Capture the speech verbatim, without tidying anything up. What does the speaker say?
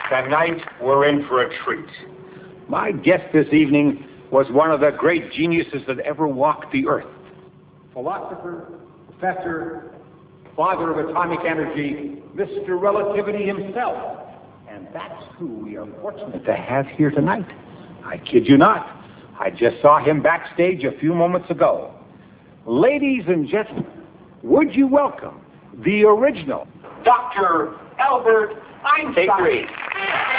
Tonight, we're in for a treat. My guest this evening was one of the great geniuses that ever walked the earth. Philosopher, professor, father of atomic energy, Mister Relativity himself. And that's who we are fortunate to have here tonight. I kid you not. I just saw him backstage a few moments ago. Ladies and gentlemen, would you welcome the original Doctor Albert Einstein? Take three.